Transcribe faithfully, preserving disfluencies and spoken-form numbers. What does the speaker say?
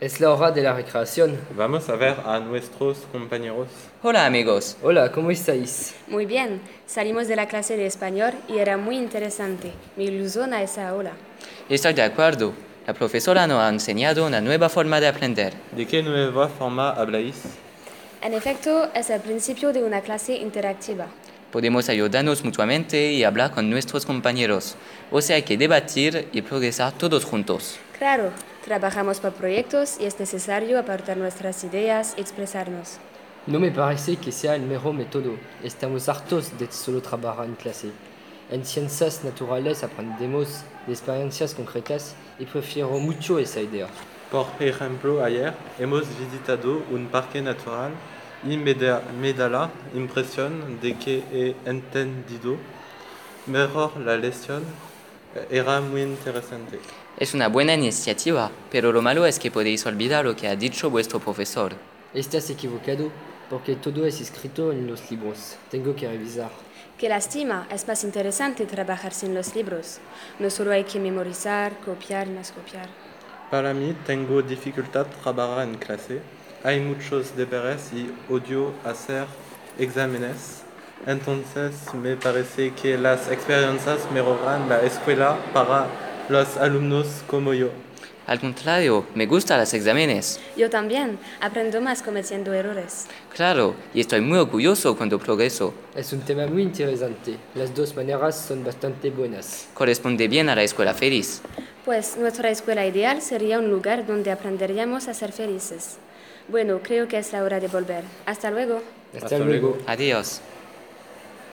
Es la hora de la recreación. Vamos a ver a nuestros compañeros. Hola amigos. Hola, ¿cómo estáis? Muy bien, salimos de la clase de español y era muy interesante. Me ilusiona esa ola. Estoy de acuerdo. La profesora nos ha enseñado una nueva forma de aprender. ¿De qué nueva forma habláis? En efecto, es el principio de una clase interactiva. Podemos ayudarnos mutuamente y hablar con nuestros compañeros. O sea, hay que debatir y progresar todos juntos. Claro, trabajamos por proyectos y es necesario aportar nuestras ideas y expresarnos. No me parece que sea el mejor método. Estamos hartos de solo trabajar en clase. En ciencias naturales aprendemos de experiencias concretas y prefiero mucho esa idea. Por ejemplo, ayer hemos visitado un parque natural y me da, me da la impresión de que he entendido mejor la lección. Era muy interesante. Es una buena iniciativa, pero lo malo es que podéis olvidar lo que ha dicho vuestro profesor. Estás equivocado porque todo es escrito en los libros. Tengo que revisar. Qué lástima, es más interesante trabajar sin los libros. No solo hay que memorizar, copiar, más copiar. Para mí tengo dificultad trabajar en clase. Hay muchos deberes y odio hacer exámenes. Entonces me parece que las experiencias mejoran la escuela para los alumnos como yo. Al contrario, me gustan los exámenes. Yo también, aprendo más cometiendo errores. Claro, y estoy muy orgulloso cuando progreso. Es un tema muy interesante. Las dos maneras son bastante buenas. Corresponde bien a la escuela feliz. Pues nuestra escuela ideal sería un lugar donde aprenderíamos a ser felices. Bueno, creo que es la hora de volver. Hasta luego. Hasta, Hasta luego. luego. Adiós.